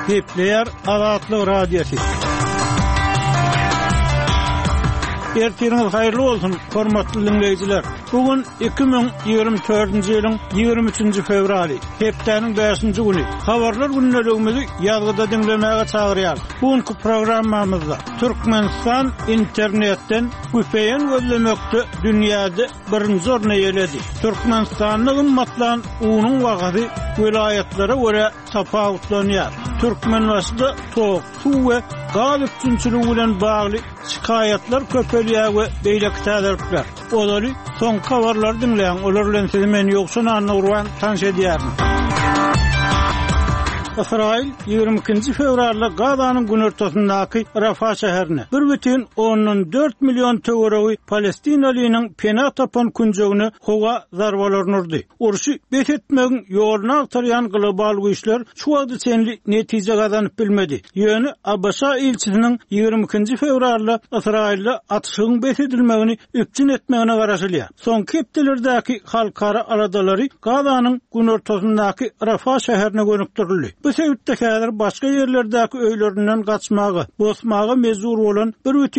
Kepler Azatlyk Radiosu. Ertiriniz hayırlı olsun, hormatly dinleyijiler. Bugün 2024-nji ýylyň 23-nji fevraly, hepdeniň 5-nji güni. Habarlar günneligimizi ýazgyda dinlemäge çagyrýar. Bugünkü programmamyzda Türkmenistan internetden güpeýen gözlemekde dünýäde birinji orna ýeledi. Türkmenistanyň ymmatlaryň unuň wagty welaýatlary görä tapawutlanýar. Türkmenistanda tok, suw we gaz üçinçiligi bilen bagly şikaýatlar köpelýär we beýleki täzelikler. Olary soň habarlar dinleýän, olar bilen sizi men ýoksun anlawan tanış edýärim. İsrail 22 fevralda Gazanyň gün ortasyndaky Rafa şäherine 1,4 milyon töweregi Palestinalynyň pena tapan kunjegyny howa zarbalaryny urdy. Urşy betetmegiň ýoluna agtarýan global güýçler şu wagty çenli netije gazanyp bilmedi. Ýöne Abasa ilçisiniň 22 fevralda Israilde atyşyň betetilmegini üpçün etmegine garaşylýar. Soňky hepdelerdäki halkara aladalary Gazanyň gün ortasyndaky Rafa şäherine gönükdirildi. Bu sebäpde häzir başga ýerlerdäki öýlerinden gaçmagy, bosmagy mezur bolan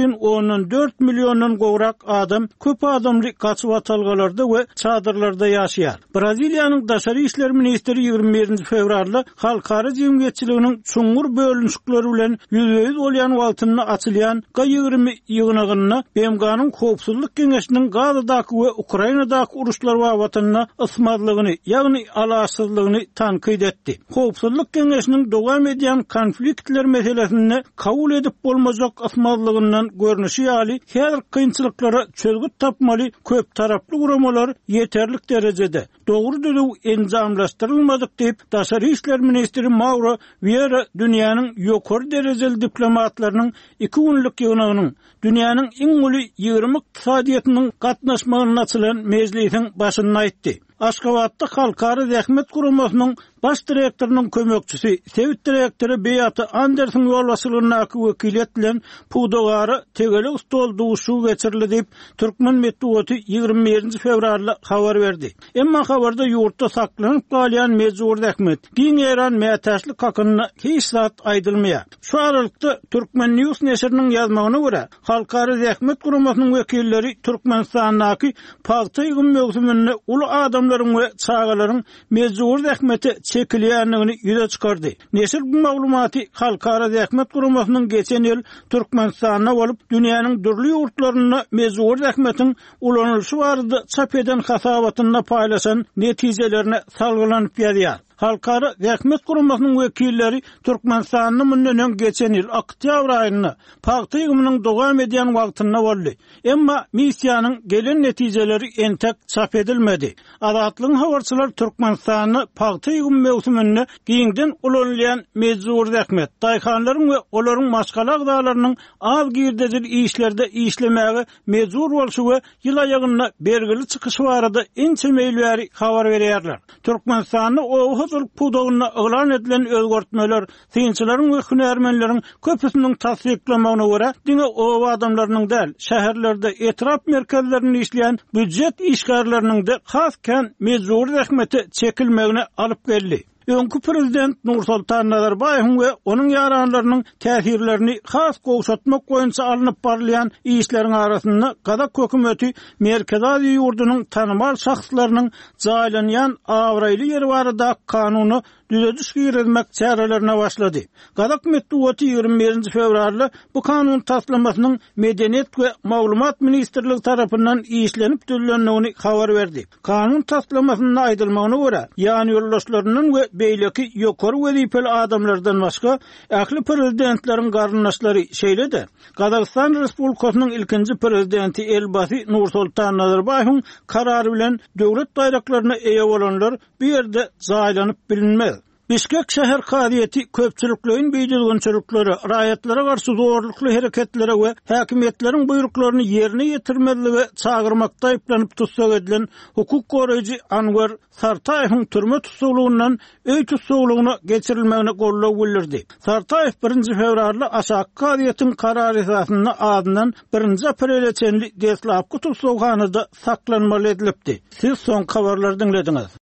1,4 milyondan gowrak adam köp adamly gaçyp atalgalarda we çadırlarda ýaşaýar. Braziliýanyň daşary işler ministri 21 fevralda halkara jemgyýetçiliginiň çuňur bölünşikleri bilen ýüzüýüz bolýan wagtyny açylýan G20 ýygynyna BMG-nyň Howpsuzlyk Geňeşiniň Gazadaky we Ukrainadaky uruşlar wagtyna ysmadlygyny, ýagny alasyzlygyny tankyd etdi. Howpsuzlyk Geňeşiniň dowam edýän konfliktler meselesini kabul edip bolmajak asmazlygyndan görnüşi ýaly her kynçylyklara çözgüt tapmaly köp taraply guramalar ýeterlik derejede dogry düzüw enjamlaşdyrylmadyk diýip daşary işler ministri Mauro Vieira dünýäniň ýokary derejeli diplomatlarynyň 2 günlük ýygynyň dünýäniň iň uly 20 iqtisadiýatynyň gatnaşmagyna açylan mejlisiň başyny aýtdy. Aşgabatda Halkara Zähmet Guramasynyň baş direktorynyň kömekçisi, Sewit direktory Beýaty Anderson ýolbaşçylygynaky wekilet bilen pudogary tegeli stol duşu geçirildi diýip Türkmen Medeniýeti 21 fevralda habar berdi. Emma habarda ýurtda saklanyp galýan Mezur Zähmet giň eran mätäçlik hakyna hiç zat aýdylmaýar. Şu aralykda Türkmen News neşriniň ýazmagyna görä, Halkara Zähmet Guramasynyň wekilleri Türkmenistanyň paýta ýygyn mögsümini uly adamlaryň we çağalaryň Mezur Zähmeti çekilýänligini ýüze çykardy. Neşir bu maglumaty Halkara Zähmet Guramasynyň geçen ýyl Türkmenistana bolup dünýäniň dürli ýurtlaryna Mezur Zähmetiň ulanylşy barada çap eden hasabatyna paýlaşan netijelerine salgylanyp ýazýar. Halkara Zähmet Guramasynyň wekilleri Türkmenistanyň münden geçen ýyl oktýabr aýyna paýta ýygymynyň dowam edýän wagtyna boldy. Emma missiýanyň gelen netijeleri entek çap edilmedi. Azatlyk habarçylar Türkmenistanyň paýta ýygym mewsümini giňden ulanýan Mezur Zähmet daýhanlaryň we olaryň maşgala agdalarynyň az girdejil işlerde işlemäge mezur bolşy we ýyl aýagyna belgili çykyşy barada ençe meýilbäri habar berýärler. Türkmenistanyň pudogyna ýylan edilen özgörtmeler synçylaryň we hünärmenleriň köpüsiniň tasdiklamagyna görä, diňe o adamlarynyň däl, şäherlerde etrap merkezlerini işleýän büdjet işgärleriniň de hasken Mezur Zähmeti çekilmegine alyp geldi. Öňkü prezident Nursultan Nazarbaýew we onuň ýaranlarynyň täsirlerini has gowşatmak boýunça alınıp barlayan işleriň arasynda Gazak hökümeti Merkez Aziýa ýurdunyň tanymal şahslarynyň jaýlanýan awraýly ýeri barada kanuny düzediş girmek çärelerine başlady. Gazak Medeniýeti 21 fevralda bu kanun taslamasynyň Medeniýet we Maglumat ministrligi tarapyndan işlenip düzülendigini habar berdi. Kanun taslamasyna aýdylmagyna görä, ýani ýoldaşlarynyň we beýleki ýokary wezipeli adamlardan başga ähli prezidentleriň garyndaşlary şeýledi. Gazakistan Respublikasynyň ilkinji prezidenti Elbasy Nursultan Nazarbaýewiň karary bilen döwlet daýraklaryna eýe bolanlar bu ýerde jaýlanyp bilinmez. Bişkek şäher kaziýeti köpçülikligiň beýdilgençiliklere, raýatlara garşy zorlukly hereketlere we häkimetleriň buýruklaryny ýerine ýetirmezligi çagyrmakda aýplanyp tutsak edilen hukuk goraýjy Anwar Sartaýewiň türme tutsulugyndan öý tutsulygyna geçirilmegine gollaw bildirdi. Sartaýew 1 fevralda aşağı kaziýetiň karary esasyna adından 1 aprele çenli deslapky tutsulganyda saklanmaly edilipdi. Siz soň habarlary dinlediňiz.